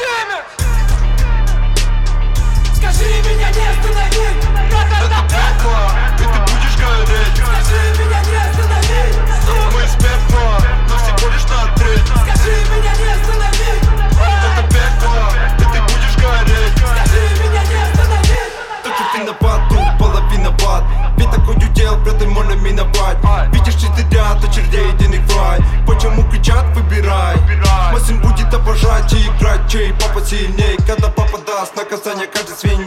всеми. Скажи, меня не остановить. Это пекло, и ты будешь гореть. Скажи, меня не остановить. Мы из пекла, но всего лишь на треть. Скажи, меня не остановить. Это пекло, и ты будешь гореть. Скажи, меня не остановить. Тут же виноват, тут половина ват. Ведь такой удел, брат, и можно миновать. Видишь, четырят очередей, денег в рай. Почему кричат, выбирай. Мой сын будет обожать и играть, чей папа сильней. Когда папа даст наказание, каждый свинья